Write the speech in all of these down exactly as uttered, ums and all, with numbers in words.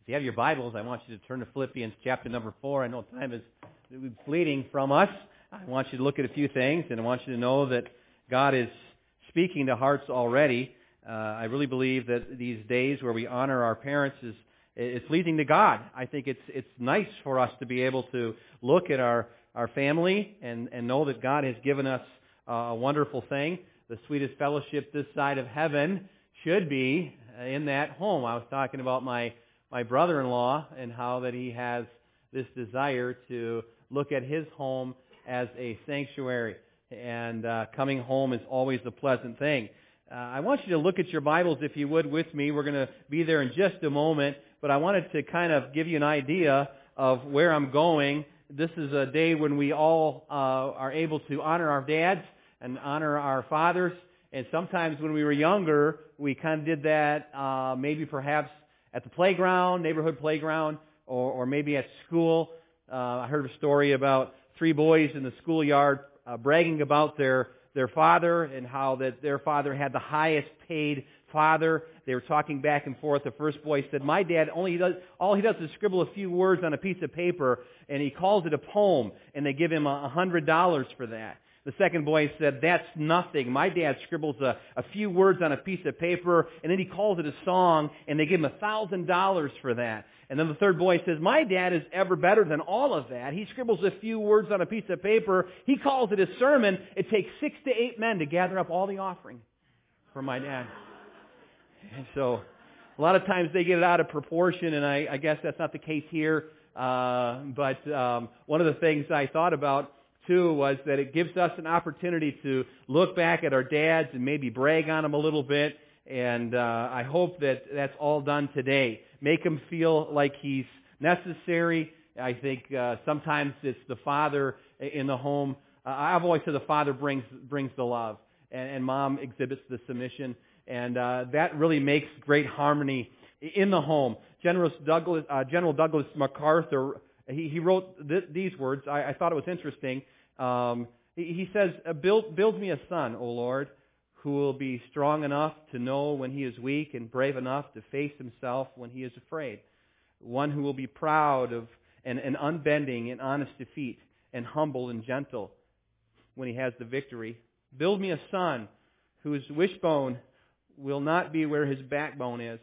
If you have your Bibles, I want you to turn to Philippians chapter number four. I know time is fleeting from us. I want you to look at a few things, and I want you to know that God is speaking to hearts already. Uh, I really believe that these days where we honor our parents is is pleasing to God. I think it's it's nice for us to be able to look at our, our family and, and know that God has given us uh, a wonderful thing. The sweetest fellowship this side of heaven should be in that home. I was talking about my my brother-in-law and how that he has this desire to look at his home as a sanctuary. And uh, coming home is always a pleasant thing. Uh, I want you to look at your Bibles, if you would, with me. We're going to be there in just a moment. But I wanted to kind of give you an idea of where I'm going. This is a day when we all uh, are able to honor our dads and honor our fathers. And sometimes when we were younger, we kind of did that uh, maybe perhaps at the playground, neighborhood playground, or, or maybe at school. Uh, I heard a story about three boys in the schoolyard uh, bragging about their, their father and how that their father had the highest paid father. They were talking back and forth. The first boy said, "My dad, only he does, all he does is scribble a few words on a piece of paper, and he calls it a poem, and they give him a hundred dollars for that." The second boy said, "That's nothing. My dad scribbles a, a few words on a piece of paper, and then he calls it a song, and they give him a thousand dollars for that." And then the third boy says, "My dad is ever better than all of that. He scribbles a few words on a piece of paper. He calls it a sermon. It takes six to eight men to gather up all the offering for my dad." And so a lot of times they get it out of proportion, and I, I guess that's not the case here. Uh, but um, one of the things I thought about too was that it gives us an opportunity to look back at our dads and maybe brag on them a little bit. And uh, I hope that that's all done today. Make him feel like he's necessary. I think uh, sometimes it's the father in the home. Uh, I've always said the father brings brings the love, and, and mom exhibits the submission. And uh, that really makes great harmony in the home. General Douglas, uh, General Douglas MacArthur, he, he wrote th- these words. I, I thought it was interesting. Um, he, he says, build, build me a son, O Lord, who will be strong enough to know when he is weak and brave enough to face himself when he is afraid. One who will be proud of and, and unbending in honest defeat and humble and gentle when he has the victory. Build me a son whose wishbone will not be where his backbone is.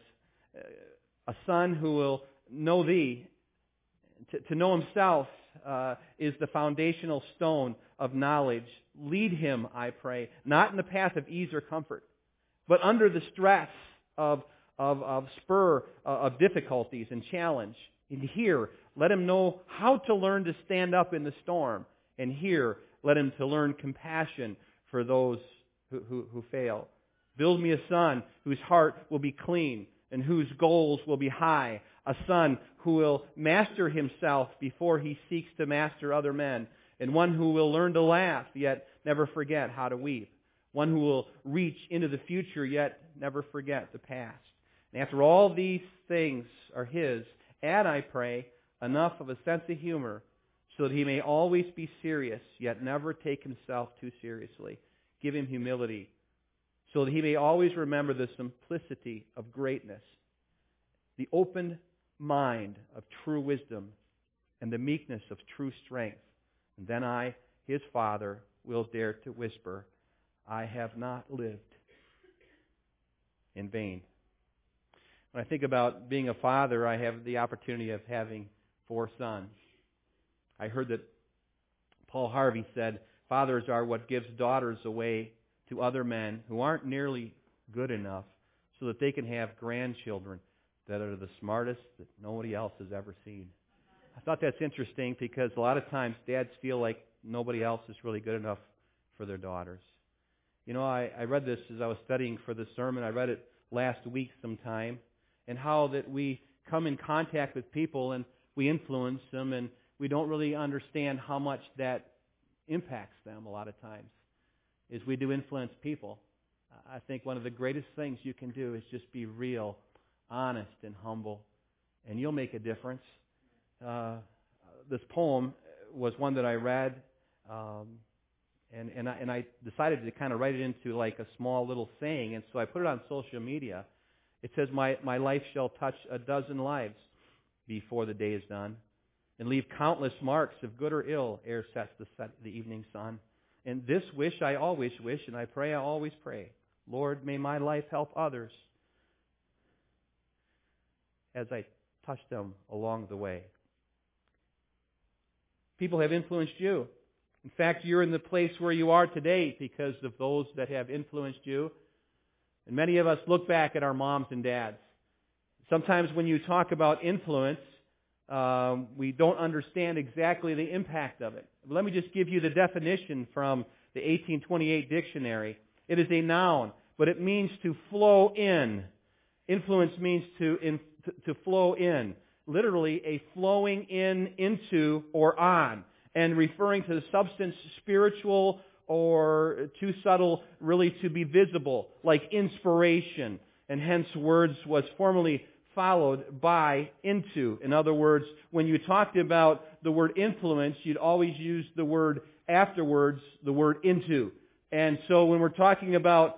A son who will know thee. To, to know himself uh, is the foundational stone of knowledge. Lead him, I pray, not in the path of ease or comfort, but under the stress of, of, of spur uh, of difficulties and challenge. And here, let him know how to learn to stand up in the storm. And here, let him to learn compassion for those who, who, who fail. Build me a son whose heart will be clean and whose goals will be high. A son who will master himself before he seeks to master other men. And one who will learn to laugh, yet never forget how to weep. One who will reach into the future, yet never forget the past. And after all these things are his, add, I pray, enough of a sense of humor so that he may always be serious, yet never take himself too seriously. Give him humility, so that he may always remember the simplicity of greatness, the open mind of true wisdom, and the meekness of true strength. And then I, his father, will dare to whisper, I have not lived in vain. When I think about being a father, I have the opportunity of having four sons. I heard that Paul Harvey said, fathers are what gives daughters away to other men who aren't nearly good enough so that they can have grandchildren that are the smartest that nobody else has ever seen. I thought that's interesting because a lot of times dads feel like nobody else is really good enough for their daughters. You know, I, I read this as I was studying for the sermon. I read it last week sometime, and how that we come in contact with people and we influence them, and we don't really understand how much that impacts them a lot of times. Is we do influence people. I think one of the greatest things you can do is just be real, honest, and humble, and you'll make a difference. Uh, this poem was one that I read, um, and and I, and I decided to kind of write it into like a small little saying, and so I put it on social media. It says, "My my life shall touch a dozen lives. before the day is done, and leave countless marks of good or ill ere sets the, set, the evening sun. And this wish I always wish, and I pray I always pray. Lord, may my life help others as I touch them along the way. People have influenced you. In fact, you're in the place where you are today because of those that have influenced you. And many of us look back at our moms and dads. Sometimes when you talk about influence, um, we don't understand exactly the impact of it. Let me just give you the definition from the eighteen twenty-eight dictionary. It is a noun, but it means to flow in. Influence means to, in, to, to flow in. Literally, a flowing in, into, or on. And referring to the substance, spiritual or too subtle really to be visible, like inspiration. And hence words was formerly followed by into. In other words, when you talked about the word influence, you'd always use the word afterwards, the word into. And so when we're talking about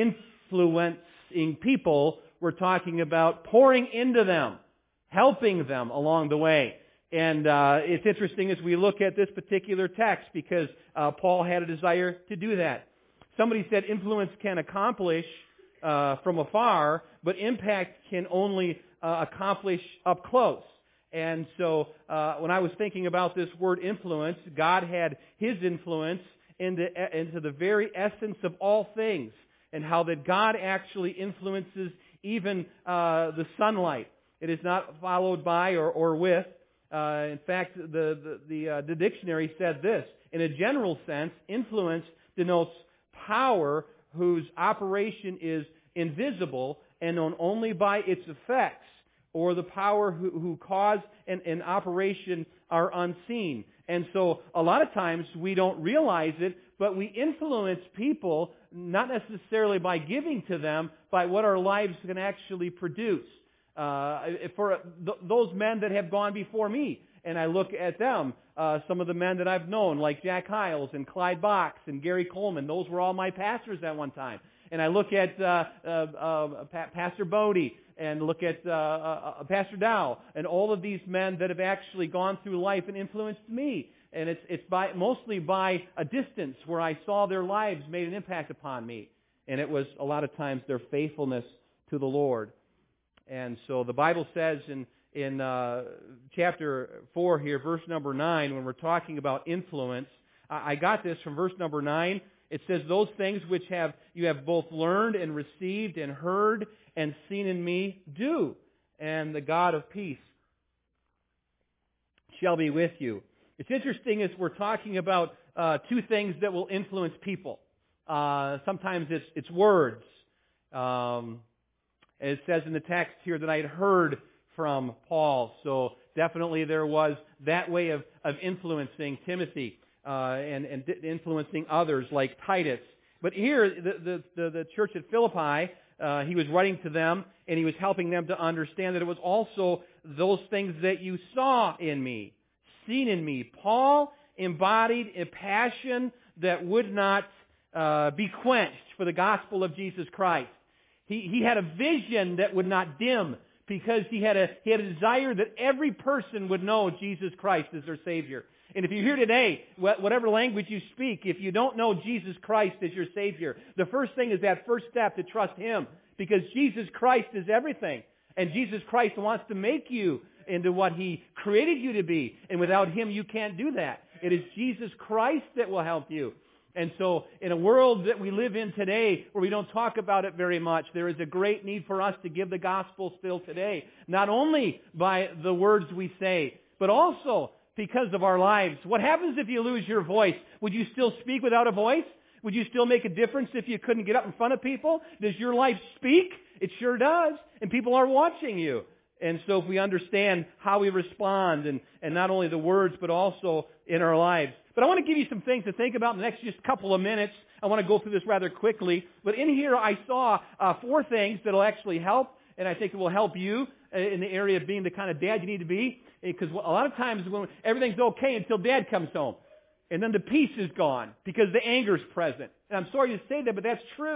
influencing people, we're talking about pouring into them, helping them along the way. And uh, it's interesting as we look at this particular text because uh, Paul had a desire to do that. Somebody said influence can accomplish uh, from afar, but impact can only uh, accomplish up close. And so uh, when I was thinking about this word influence, God had His influence into, into the very essence of all things, and how that God actually influences even uh, the sunlight. It is not followed by or, or with. Uh, in fact, the the the, uh, the dictionary said this: in a general sense, influence denotes power whose operation is invisible and known only by its effects, or the power who, who cause an, an operation are unseen. And so, a lot of times we don't realize it, but we influence people not necessarily by giving to them, by what our lives can actually produce. Uh, for th- those men that have gone before me, and I look at them, uh, some of the men that I've known, like Jack Hiles and Clyde Box and Gary Coleman, those were all my pastors at one time. And I look at uh, uh, uh, pa- Pastor Bodie, and look at uh, uh, Pastor Dow, and all of these men that have actually gone through life and influenced me. And it's it's by mostly by a distance where I saw their lives made an impact upon me. And it was a lot of times their faithfulness to the Lord. And so the Bible says in, in uh, chapter four here, verse number nine, when we're talking about influence, I, I got this from verse number nine. It says, those things which have you have both learned and received and heard and seen in me, do. And the God of peace shall be with you. It's interesting as we're talking about uh, two things that will influence people. Uh, sometimes it's, it's words. Um It says in the text here that I had heard from Paul. So definitely there was that way of, of influencing Timothy uh, and, and influencing others like Titus. But here, the, the, the, the church at Philippi, uh, he was writing to them, and he was helping them to understand that it was also those things that you saw in me, seen in me. Paul embodied a passion that would not uh, be quenched for the gospel of Jesus Christ. He, he had a vision that would not dim because he had a he had a desire that every person would know Jesus Christ as their Savior. And if you're here today, whatever language you speak, if you don't know Jesus Christ as your Savior, the first thing is that first step to trust Him, because Jesus Christ is everything. And Jesus Christ wants to make you into what He created you to be. And without Him, you can't do that. It is Jesus Christ that will help you. And so, in a world that we live in today, where we don't talk about it very much, there is a great need for us to give the gospel still today. Not only by the words we say, but also because of our lives. What happens if you lose your voice? Would you still speak without a voice? Would you still make a difference if you couldn't get up in front of people? Does your life speak? It sure does. And people are watching you. And so if we understand how we respond, and, and not only the words, but also in our lives. But I want to give you some things to think about in the next just couple of minutes. I want to go through this rather quickly. But in here I saw uh, four things that will actually help, and I think it will help you in the area of being the kind of dad you need to be. Because a lot of times when everything's okay until Dad comes home. And then the peace is gone because the anger is present. And I'm sorry to say that, but that's true.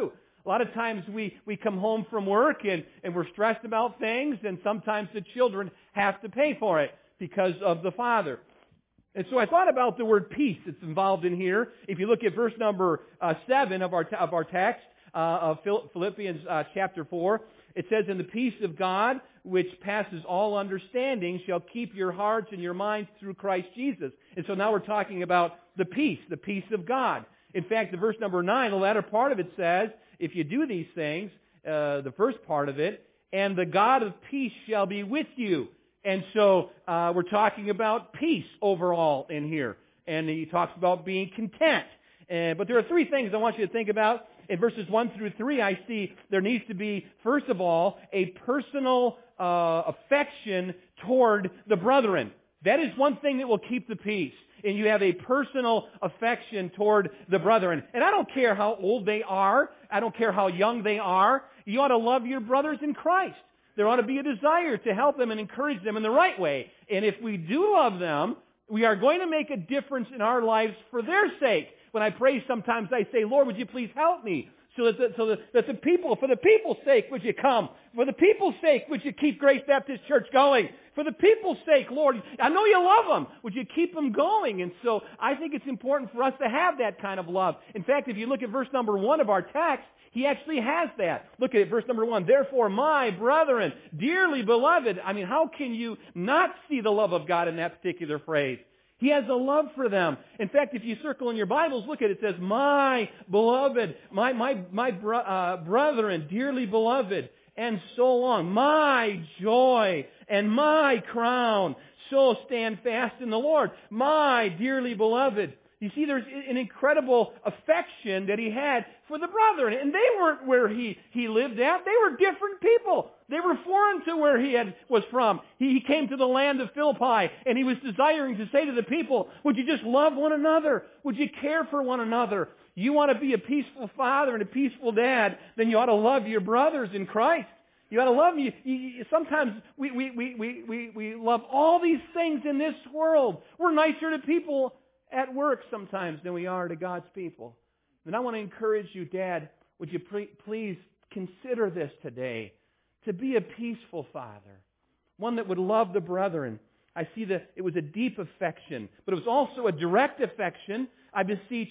A lot of times we, we come home from work and, and we're stressed about things, and sometimes the children have to pay for it because of the father. And so I thought about the word peace that's involved in here. If you look at verse number uh, seven of our of our text uh, of Philippians uh, chapter four, it says, "And the peace of God, which passes all understanding, shall keep your hearts and your minds through Christ Jesus." And so now we're talking about the peace, the peace of God. In fact, the verse number nine, the latter part of it says, if you do these things, uh, the first part of it, "and the God of peace shall be with you." And so uh, we're talking about peace overall in here. And he talks about being content. And, but there are three things I want you to think about. In verses one through three, I see there needs to be, first of all, a personal uh, affection toward the brethren. That is one thing that will keep the peace. And you have a personal affection toward the brethren. And I don't care how old they are. I don't care how young they are. You ought to love your brothers in Christ. There ought to be a desire to help them and encourage them in the right way. And if we do love them, we are going to make a difference in our lives for their sake. When I pray, sometimes I say, "Lord, would you please help me? So that the, so that, that the people, for the people's sake, would you come? For the people's sake, would you keep Grace Baptist Church going? For the people's sake, Lord, I know you love them. Would you keep them going?" And so I think it's important for us to have that kind of love. In fact, if you look at verse number one of our text, he actually has that. Look at it, verse number one. "Therefore, my brethren, dearly beloved." I mean, how can you not see the love of God in that particular phrase? He has a love for them. In fact, if you circle in your Bibles, look at it. It says, "My beloved, my my my bro- uh, brethren, dearly beloved," and so on. "My joy and my crown. So stand fast in the Lord. My dearly beloved." You see, there's an incredible affection that he had for the brethren. And they weren't where he, he lived at. They were different people. They were foreign to where he had, was from. He, he came to the land of Philippi, and he was desiring to say to the people, would you just love one another? Would you care for one another? You want to be a peaceful father and a peaceful dad, then you ought to love your brothers in Christ. You ought to love them. You, you, sometimes we, we, we, we, we, we love all these things in this world. We're nicer to people at work sometimes than we are to God's people. And I want to encourage you, Dad, would you pre- please consider this today, to be a peaceful father, one that would love the brethren. I see that it was a deep affection, but it was also a direct affection. I beseech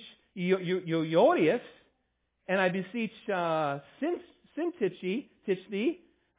Euodias, and I beseech uh, Syntyche, Tichthi,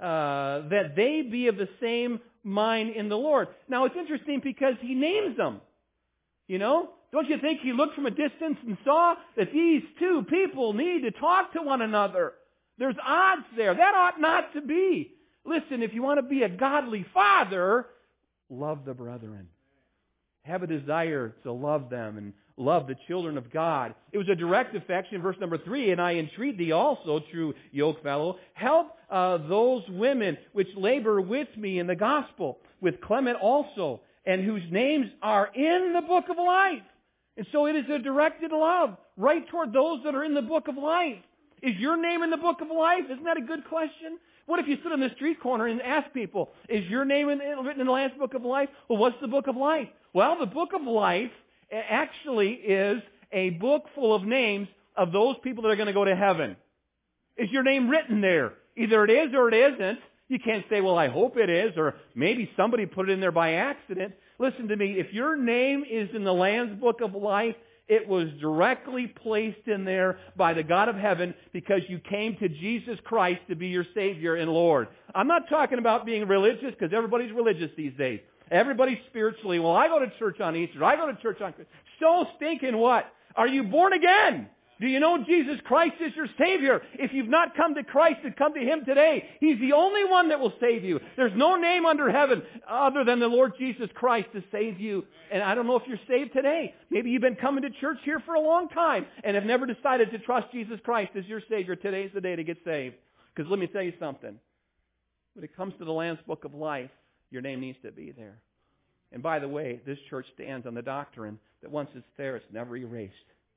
uh, that they be of the same mind in the Lord. Now it's interesting because he names them. You know, don't you think he looked from a distance and saw that these two people need to talk to one another? There's odds there. That ought not to be. Listen, if you want to be a godly father, love the brethren. Have a desire to love them and love the children of God. It was a direct affection, verse number three, "And I entreat thee also, true yokefellow, help uh, those women which labor with me in the gospel, with Clement also, and whose names are in the book of life." And so it is a directed love right toward those that are in the book of life. Is your name in the book of life? Isn't that a good question? What if you stood on the street corner and asked people, is your name in, written in the Lamb's book of life? Well, what's the book of life? Well, the book of life actually is a book full of names of those people that are going to go to heaven. Is your name written there? Either it is or it isn't. You can't say, well, I hope it is, or maybe somebody put it in there by accident. Listen to me. If your name is in the Lamb's book of life, it was directly placed in there by the God of heaven because you came to Jesus Christ to be your Savior and Lord. I'm not talking about being religious because everybody's religious these days. Everybody's spiritually, well, I go to church on Easter. I go to church on Christmas. So stinking what? Are you born again? Do you know Jesus Christ is your Savior? If you've not come to Christ and come to Him today, He's the only one that will save you. There's no name under heaven other than the Lord Jesus Christ to save you. And I don't know if you're saved today. Maybe you've been coming to church here for a long time and have never decided to trust Jesus Christ as your Savior. Today's the day to get saved. Because let me tell you something. When it comes to the Lamb's Book of Life, your name needs to be there. And by the way, this church stands on the doctrine that once it's there, it's never erased.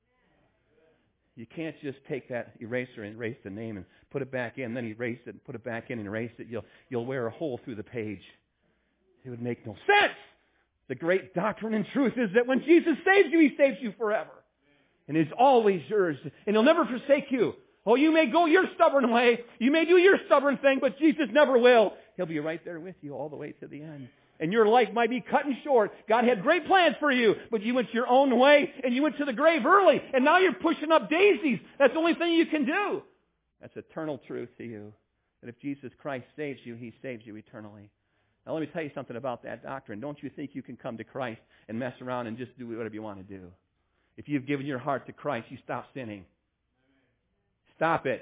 You can't just take that eraser and erase the name and put it back in, then erase it and put it back in and erase it. You'll, you'll wear a hole through the page. It would make no sense. The great doctrine and truth is that when Jesus saves you, He saves you forever. And He's always yours. And He'll never forsake you. Oh, you may go your stubborn way. You may do your stubborn thing, but Jesus never will. He'll be right there with you all the way to the end. And your life might be cutting short. God had great plans for you, but you went your own way, and you went to the grave early, and now you're pushing up daisies. That's the only thing you can do. That's eternal truth to you. That if Jesus Christ saves you, He saves you eternally. Now let me tell you something about that doctrine. Don't you think you can come to Christ and mess around and just do whatever you want to do? If you've given your heart to Christ, you stop sinning. Stop it.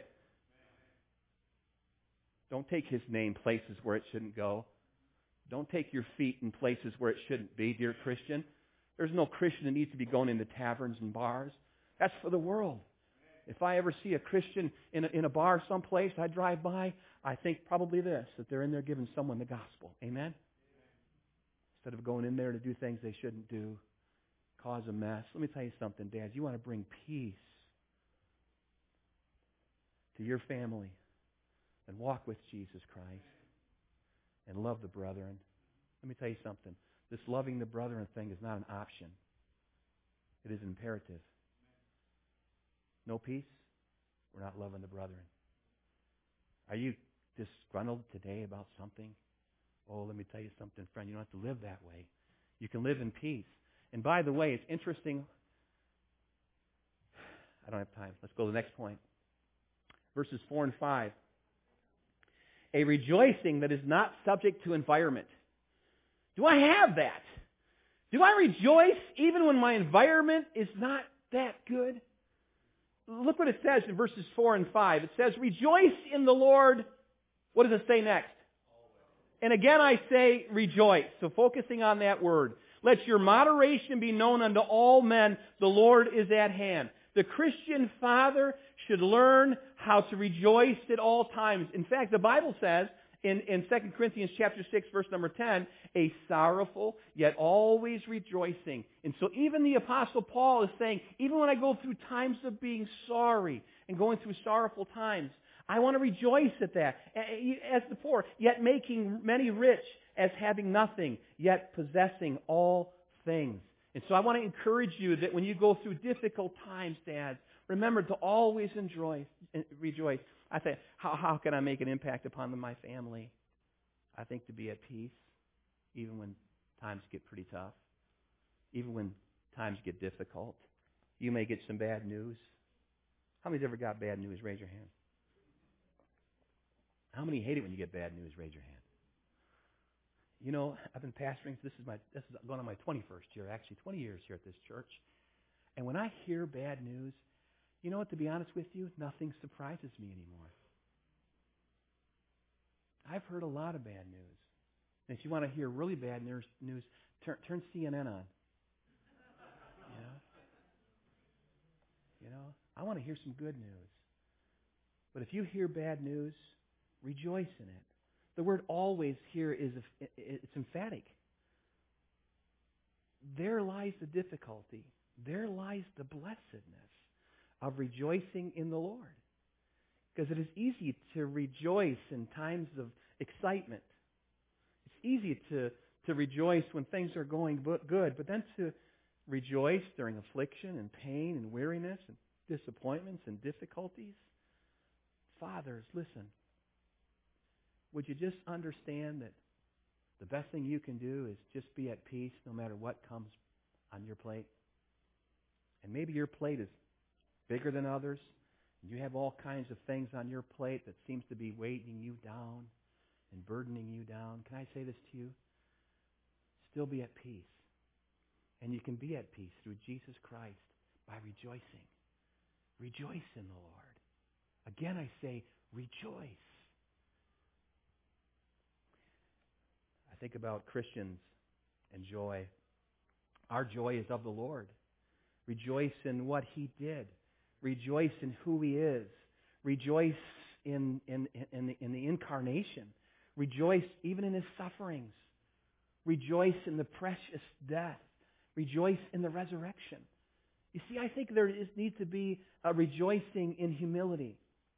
Don't take His name places where it shouldn't go. Don't take your feet in places where it shouldn't be, dear Christian. There's no Christian that needs to be going into taverns and bars. That's for the world. If I ever see a Christian in a, in a bar someplace I drive by, I think probably this, that they're in there giving someone the gospel. Amen? Instead of going in there to do things they shouldn't do, cause a mess. Let me tell you something, dads. You want to bring peace to your family and walk with Jesus Christ and love the brethren. Let me tell you something. This loving the brethren thing is not an option. It is imperative. No peace? We're not loving the brethren. Are you disgruntled today about something? Oh, let me tell you something, friend. You don't have to live that way. You can live in peace. And by the way, it's interesting. I don't have time. Let's go to the next point. Verses four and five. A rejoicing that is not subject to environment. Do I have that? Do I rejoice even when my environment is not that good? Look what it says in verses four and five. It says, rejoice in the Lord. What does it say next? And again I say rejoice. So focusing on that word. Let your moderation be known unto all men. The Lord is at hand. The Christian father should learn how to rejoice at all times. In fact, the Bible says in, in Second Corinthians chapter six, verse number ten, a sorrowful yet always rejoicing. And so even the Apostle Paul is saying, even when I go through times of being sorry and going through sorrowful times, I want to rejoice at that. As before, yet making many rich as having nothing, yet possessing all things. And so I want to encourage you that when you go through difficult times, dads, remember to always enjoy, rejoice. I say, how, how can I make an impact upon my family? I think to be at peace, even when times get pretty tough, even when times get difficult. You may get some bad news. How many's ever got bad news? Raise your hand. How many hate it when you get bad news? Raise your hand. You know, I've been pastoring. This is my this is going on my twenty-first year, actually twenty years here at this church. And when I hear bad news, you know what? To be honest with you, nothing surprises me anymore. I've heard a lot of bad news. And if you want to hear really bad news, news turn, turn C N N on. You know, you know, I want to hear some good news. But if you hear bad news, rejoice in it. The word always here is it's emphatic. There lies the difficulty. There lies the blessedness of rejoicing in the Lord. Because it is easy to rejoice in times of excitement. It's easy to, to rejoice when things are going good, but then to rejoice during affliction and pain and weariness and disappointments and difficulties. Fathers, listen. Would you just understand that the best thing you can do is just be at peace no matter what comes on your plate? And maybe your plate is bigger than others. And you have all kinds of things on your plate that seems to be weighting you down and burdening you down. Can I say this to you? Still be at peace. And you can be at peace through Jesus Christ by rejoicing. Rejoice in the Lord. Again, I say rejoice. I think about Christians and joy. Our joy is of the Lord. Rejoice in what He did. Rejoice in who He is. Rejoice in, in, in, the, in the incarnation. Rejoice even in His sufferings. Rejoice in the precious death. Rejoice in the resurrection. You see, I think there is, needs to be a rejoicing in humility,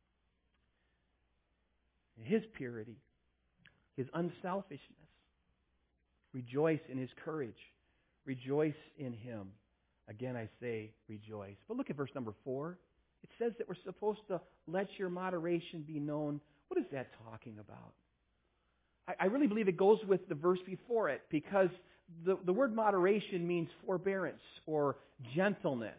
in His purity, His unselfishness. Rejoice in His courage. Rejoice in Him. Again, I say rejoice. But look at verse number four. It says that we're supposed to let your moderation be known. What is that talking about? I, I really believe it goes with the verse before it, because the, the word moderation means forbearance or gentleness.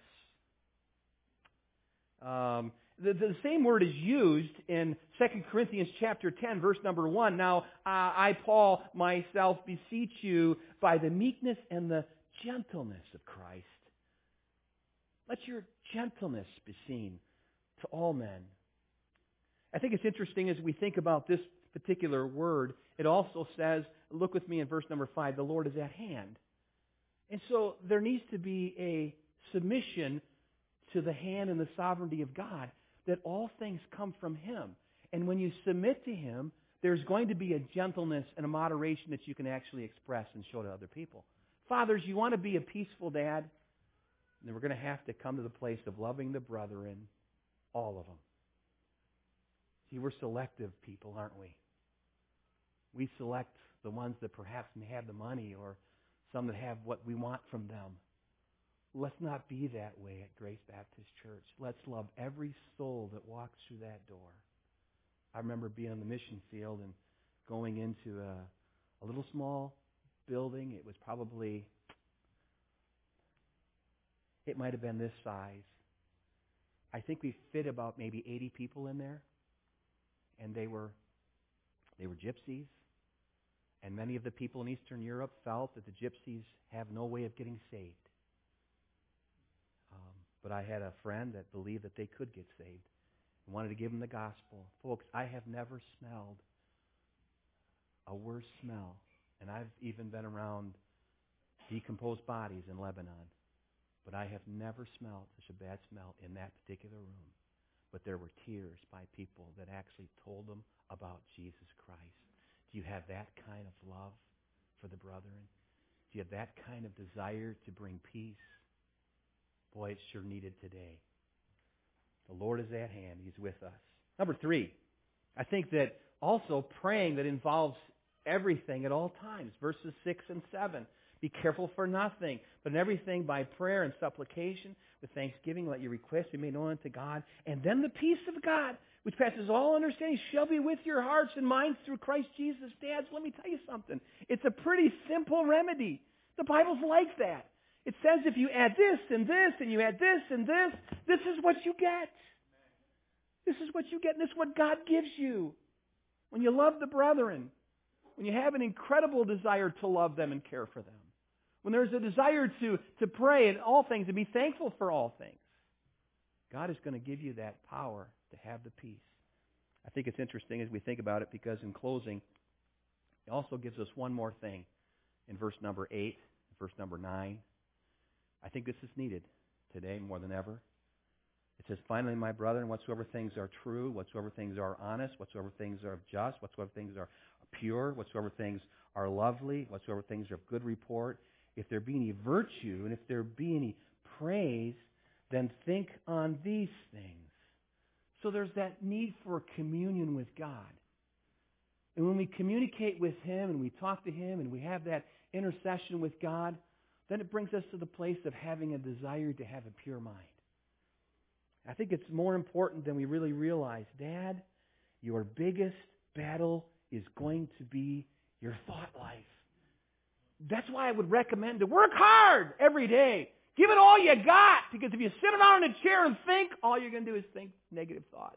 Um, the, the same word is used in Second Corinthians chapter ten, verse number one. Now, uh, I, Paul, myself, beseech you by the meekness and the gentleness of Christ. Let your gentleness be seen to all men. I think it's interesting as we think about this particular word, it also says, look with me in verse number five, the Lord is at hand. And so there needs to be a submission to the hand and the sovereignty of God, that all things come from Him. And when you submit to Him, there's going to be a gentleness and a moderation that you can actually express and show to other people. Fathers, you want to be a peaceful dad? Then we're going to have to come to the place of loving the brethren, all of them. See, we're selective people, aren't we? We select the ones that perhaps may have the money or some that have what we want from them. Let's not be that way at Grace Baptist Church. Let's love every soul that walks through that door. I remember being on the mission field and going into a, a little small building. It was probably, it might have been this size. I think we fit about maybe eighty people in there. And they were, they were gypsies. And many of the people in Eastern Europe felt that the gypsies have no way of getting saved. Um, but I had a friend that believed that they could get saved and wanted to give them the gospel. Folks, I have never smelled a worse smell. And I've even been around decomposed bodies in Lebanon. But I have never smelled such a bad smell in that particular room. But there were tears by people that actually told them about Jesus Christ. Do you have that kind of love for the brethren? Do you have that kind of desire to bring peace? Boy, it's sure needed today. The Lord is at hand. He's with us. Number three, I think that also praying that involves everything at all times. Verses six and seven. Be careful for nothing, but in everything by prayer and supplication, with thanksgiving, let your requests be made known unto God. And then the peace of God, which passes all understanding, shall be with your hearts and minds through Christ Jesus. Dads, let me tell you something. It's a pretty simple remedy. The Bible's like that. It says if you add this and this, and you add this and this, this is what you get. This is what you get, and this is what God gives you. When you love the brethren, when you have an incredible desire to love them and care for them, when there's a desire to, to pray in all things and be thankful for all things, God is going to give you that power to have the peace. I think it's interesting as we think about it, because in closing, it also gives us one more thing in verse number eight, verse number nine. I think this is needed today more than ever. It says, finally, my brethren, whatsoever things are true, whatsoever things are honest, whatsoever things are just, whatsoever things are pure, whatsoever things are lovely, whatsoever things are of good report, if there be any virtue and if there be any praise, then think on these things. So there's that need for communion with God. And when we communicate with Him and we talk to Him and we have that intercession with God, then it brings us to the place of having a desire to have a pure mind. I think it's more important than we really realize. Dad, your biggest battle is going to be your thought life. That's why I would recommend to work hard every day. Give it all you got, because if you sit around in a chair and think, all you're going to do is think negative thoughts.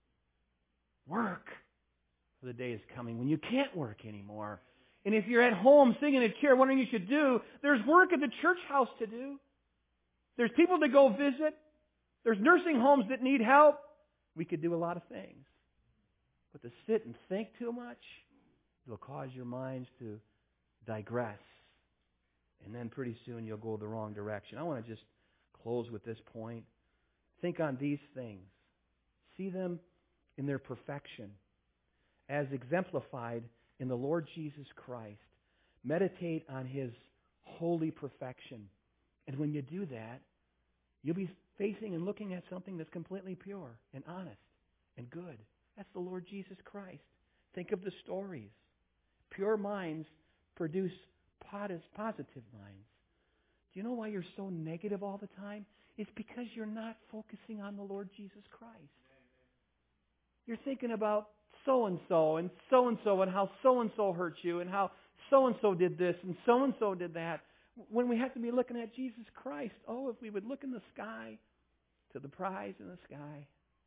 Work, for the day is coming when you can't work anymore. And if you're at home sitting in a chair wondering what you should do, there's work at the church house to do. There's people to go visit. There's nursing homes that need help. We could do a lot of things. But to sit and think too much, it'll cause your minds to digress. And then pretty soon you'll go the wrong direction. I want to just close with this point. Think on these things. See them in their perfection as exemplified in the Lord Jesus Christ. Meditate on His holy perfection. And when you do that, you'll be facing and looking at something that's completely pure and honest and good. That's the Lord Jesus Christ. Think of the stories. Pure minds produce positive minds. Do you know why you're so negative all the time? It's because you're not focusing on the Lord Jesus Christ. You're thinking about so-and-so and so-and-so and how so-and-so hurt you and how so-and-so did this and so-and-so did that. When we have to be looking at Jesus Christ, oh, if we would look in the sky to the prize in the sky,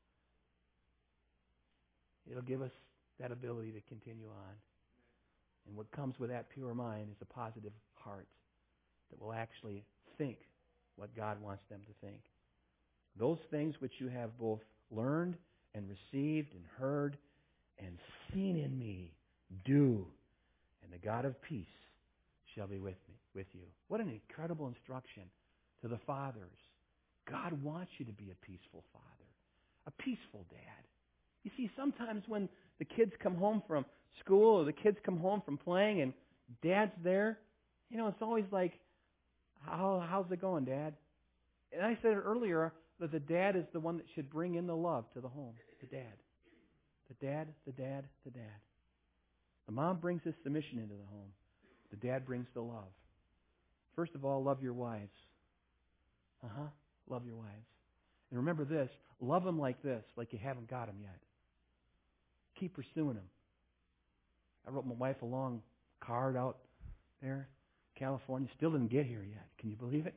it'll give us that ability to continue on. And what comes with that pure mind is a positive heart that will actually think what God wants them to think. Those things which you have both learned and received and heard and seen in me, do, and the God of peace shall be with me, with you. What an incredible instruction to the fathers. God wants you to be a peaceful father, a peaceful dad. You see, sometimes when the kids come home from school or the kids come home from playing and Dad's there, you know, it's always like, How, how's it going, Dad? And I said earlier that the dad is the one that should bring in the love to the home. The dad. The dad, the dad, the dad. The mom brings the submission into the home. The dad brings the love. First of all, love your wives. Uh-huh. Love your wives. And remember this, love them like this, like you haven't got them yet. Keep pursuing them. I wrote my wife a long card out there. California still didn't get here yet. Can you believe it?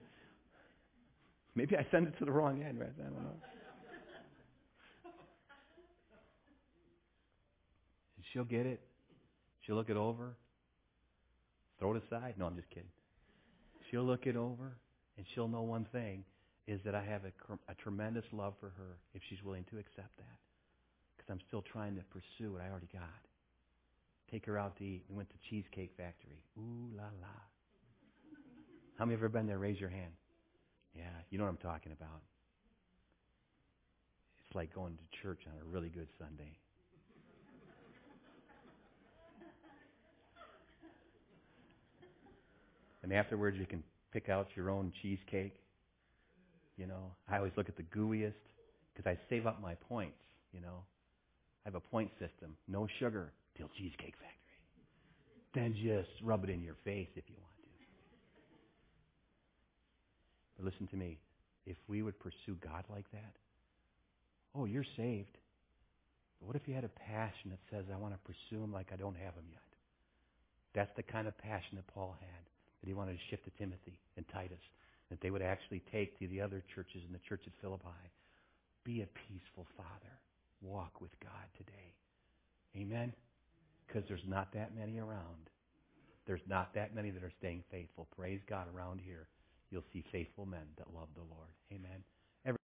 Maybe I sent it to the wrong address. I don't know. And she'll get it. She'll look it over. Throw it aside. No, I'm just kidding. She'll look it over, and she'll know one thing, is that I have a, a tremendous love for her if she's willing to accept that. Because I'm still trying to pursue what I already got. Take her out to eat. We went to Cheesecake Factory. Ooh la la. How many have ever been there? Raise your hand. Yeah, you know what I'm talking about. It's like going to church on a really good Sunday. And afterwards you can pick out your own cheesecake. You know, I always look at the gooeyest because I save up my points, you know. I have a point system. No sugar till Cheesecake Factory. Then just rub it in your face if you want to. But listen to me. If we would pursue God like that, oh, you're saved. But what if you had a passion that says, I want to pursue Him like I don't have Him yet? That's the kind of passion that Paul had, that he wanted to shift to Timothy and Titus, that they would actually take to the other churches in the church at Philippi. Be a peaceful father. Walk with God today. Amen? Because there's not that many around. There's not that many that are staying faithful. Praise God, around here, you'll see faithful men that love the Lord. Amen?